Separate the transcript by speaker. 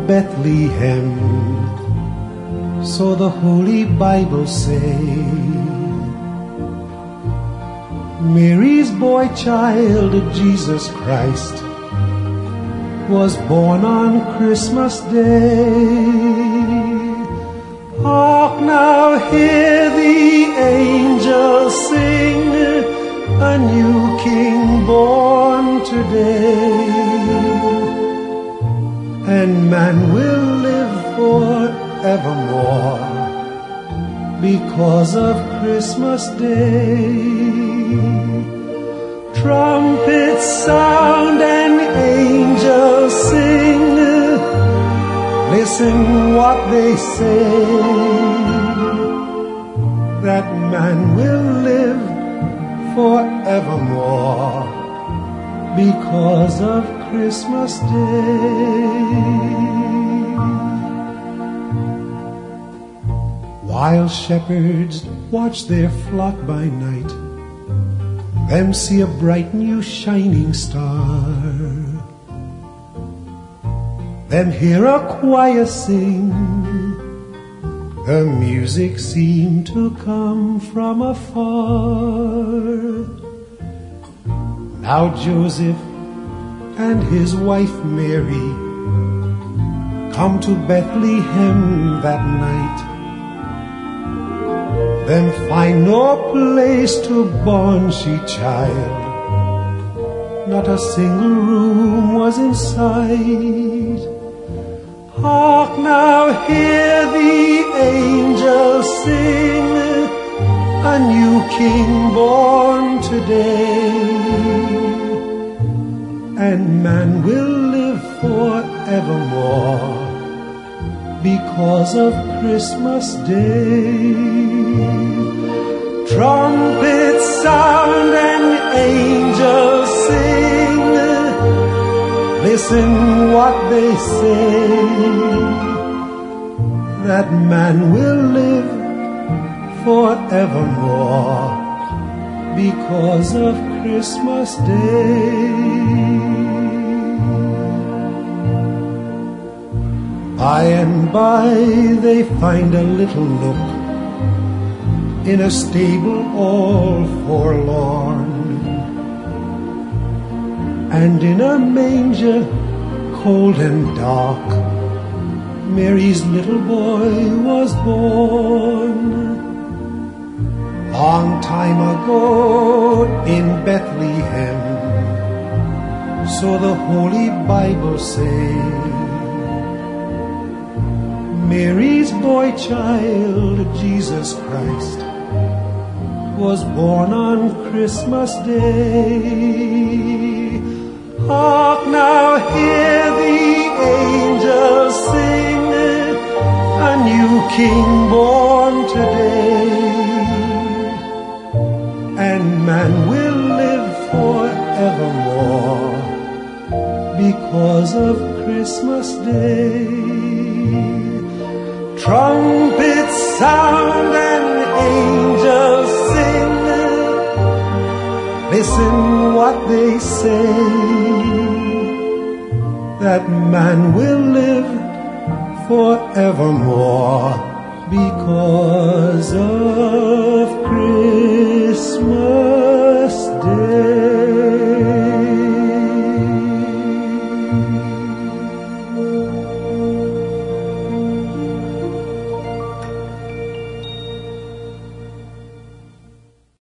Speaker 1: Bethlehem, so the Holy Bible say. Mary's boy child, Jesus Christ, was born on Christmas Day. Hark now, hear the angels sing, a new King born today. And man will live forevermore because of Christmas Day. Trumpets sound and angels sing, listen what they say, that man will live forevermore because of Christmas Day. While shepherds watch their flock by night, them see a bright new shining star. Them hear a choir sing, the music seemed to come from afar. Now Joseph and his wife Mary come to Bethlehem that night. Then find no place to born she child, not a single room was in sight. Hark now, hear the angels sing, a new King born today. And man will live forevermore because of Christmas Day. Trumpets sound and angels sing, listen what they say, that man will live forevermore because of Christmas Day. By and by they find a little nook in a stable all forlorn, and in a manger cold and dark Mary's little boy was born. Long time ago in Bethlehem, so the Holy Bible say. Mary's boy child, Jesus Christ, was born on Christmas Day. Hark now, hear the angels sing, a new King born today. And man will live forevermore because of Christmas Day. Trumpets sound and angels sing, listen what they say, that man will live forevermore because of